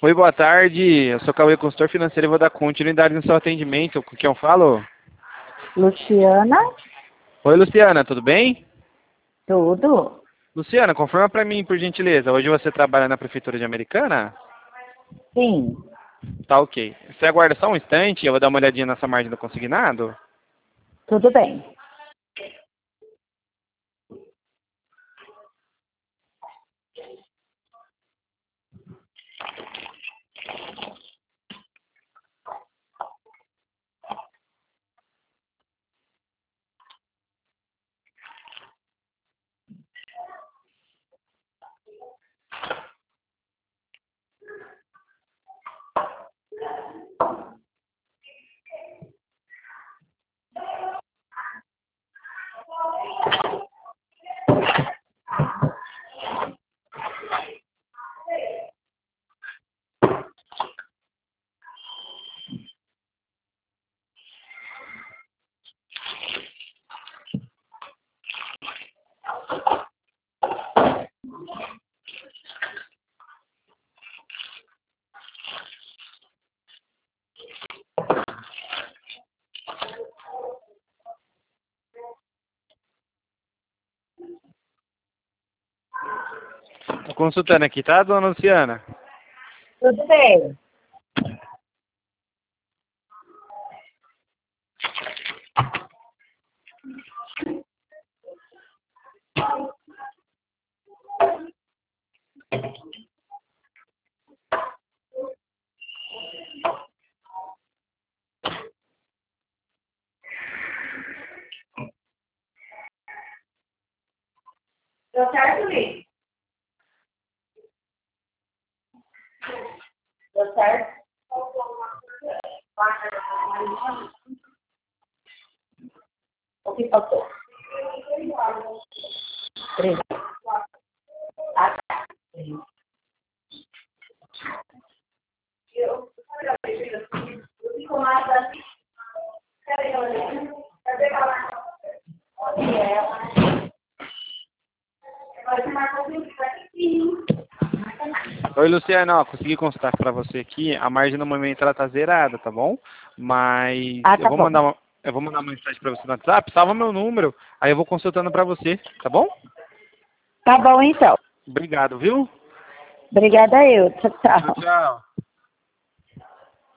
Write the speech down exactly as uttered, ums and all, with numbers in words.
Oi, boa tarde. Eu sou Cauê, consultor financeiro e vou dar continuidade no seu atendimento. Com quem eu falo? Luciana, Oi, Luciana, tudo bem? tudo? Luciana, confirma para mim, por gentileza. Hoje você trabalha na Prefeitura de Americana? Sim, Tá ok. Você aguarda só um instante, eu vou dar uma olhadinha nessa margem do consignado. tudo bem. Tô consultando aqui, tá, dona Luciana? Tudo bem. Deu certo, Li? Deu certo? O que faltou? Três. Ah, tá. Oi, Luciana, ó, consegui consultar para você aqui. A margem no momento ela tá zerada, tá bom? Mas Ah, eu tá vou bom. mandar uma, eu vou mandar uma mensagem para você no WhatsApp, salva meu número, aí eu vou consultando para você, tá bom? Tá bom, então. Obrigado, viu? Obrigada eu. Tchau, Tchau, tchau. tchau.